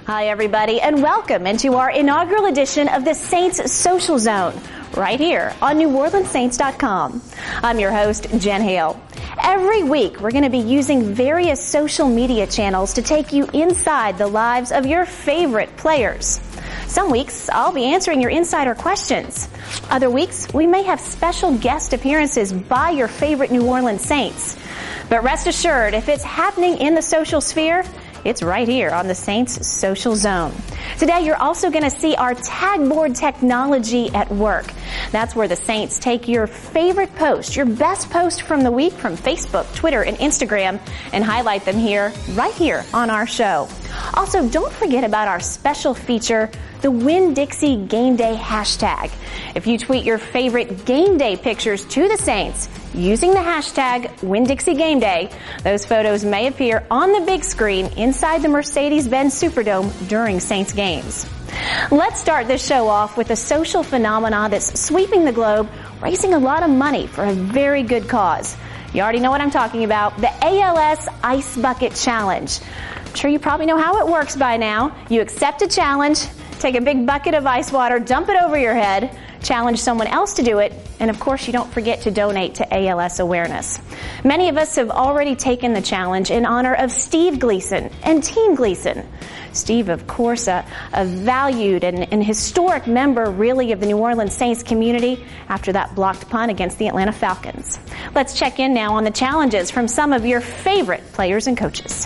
Hi, everybody, and welcome into our inaugural edition of the Saints Social Zone, right here on NewOrleansSaints.com. I'm your host, Jen Hale. Every week, we're going to be using various social media channels to take you inside the lives of your favorite players. Some weeks, I'll be answering your insider questions. Other weeks, we may have special guest appearances by your favorite New Orleans Saints. But rest assured, if it's happening in the social sphere, it's right here on the Saints Social Zone. Today, you're also going to see our tag board technology at work. That's where the Saints take your favorite post, your best post from the week from Facebook, Twitter, and Instagram, and highlight them here, right here on our show. Also, don't forget about our special feature, the Winn-Dixie Game Day hashtag. If you tweet your favorite game day pictures to the Saints using the hashtag Winn-Dixie Game Day, those photos may appear on the big screen inside the Mercedes-Benz Superdome during Saints games. Let's start this show off with a social phenomenon that's sweeping the globe, raising a lot of money for a very good cause. You already know what I'm talking about, the ALS Ice Bucket Challenge. I'm sure you probably know how it works by now. You accept a challenge, take a big bucket of ice water, dump it over your head, challenge someone else to do it, and of course you don't forget to donate to ALS awareness. Many of us have already taken the challenge in honor of Steve Gleason and Team Gleason. Steve, of course, a valued and historic member, really, of the New Orleans Saints community after that blocked punt against the Atlanta Falcons. Let's check in now on the challenges from some of your favorite players and coaches.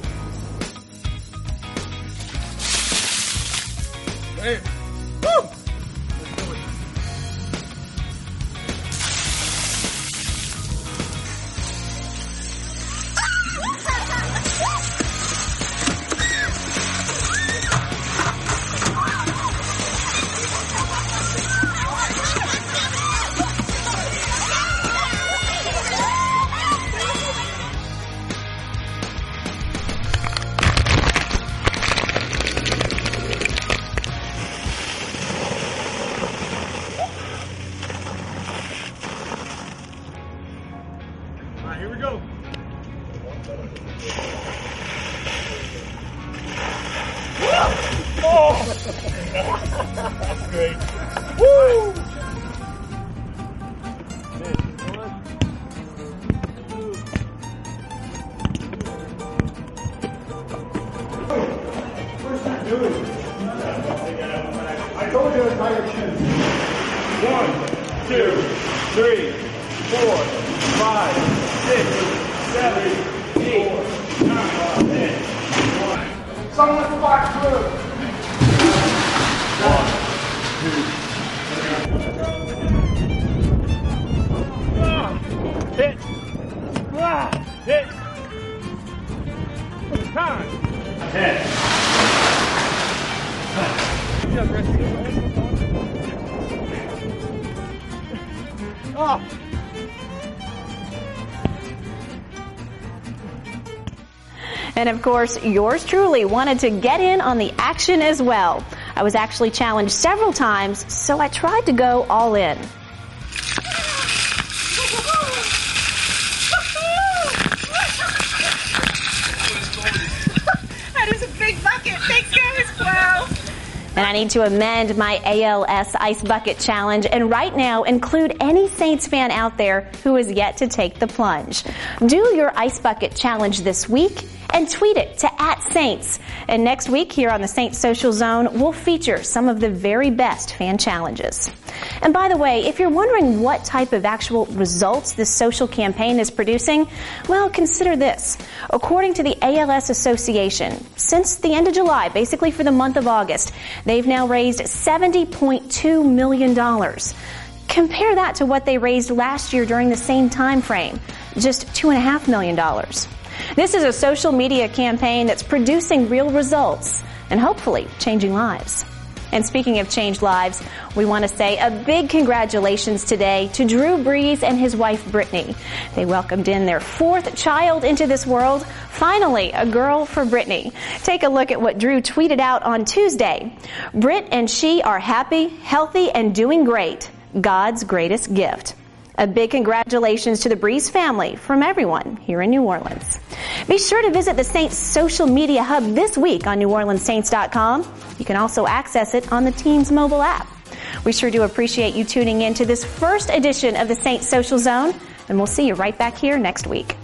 Hey. Woo! Here we go. Oh! That's great. Woo! I told you to tie your shoes. 1, 2, 3, 4, 5, 6, 7, 8, 9, 10. Someone spot through. 1, 2. Hit. Hit. Time. 10. Oh. And of course, yours truly wanted to get in on the action as well. I was actually challenged several times, so I tried to go all in. That is a big bucket. Thanks, guys. Wow. And I need to amend my ALS Ice Bucket Challenge and right now include any Saints fan out there who has yet to take the plunge. Do your Ice Bucket Challenge this week and tweet it to @Saints. And next week here on the Saints Social Zone, we'll feature some of the very best fan challenges. And by the way, if you're wondering what type of actual results this social campaign is producing, well, consider this. According to the ALS Association, since the end of July, basically for the month of August, they've now raised $70.2 million. Compare that to what they raised last year during the same time frame, just $2.5 million. This is a social media campaign that's producing real results and hopefully changing lives. And speaking of changed lives, we want to say a big congratulations today to Drew Brees and his wife Brittany. They welcomed in their 4th child into this world, finally a girl for Brittany. Take a look at what Drew tweeted out on Tuesday. Britt and she are happy, healthy, and doing great. God's greatest gift. A big congratulations to the Brees family from everyone here in New Orleans. Be sure to visit the Saints social media hub this week on NewOrleansSaints.com. You can also access it on the team's mobile app. We sure do appreciate you tuning in to this first edition of the Saints Social Zone, and we'll see you right back here next week.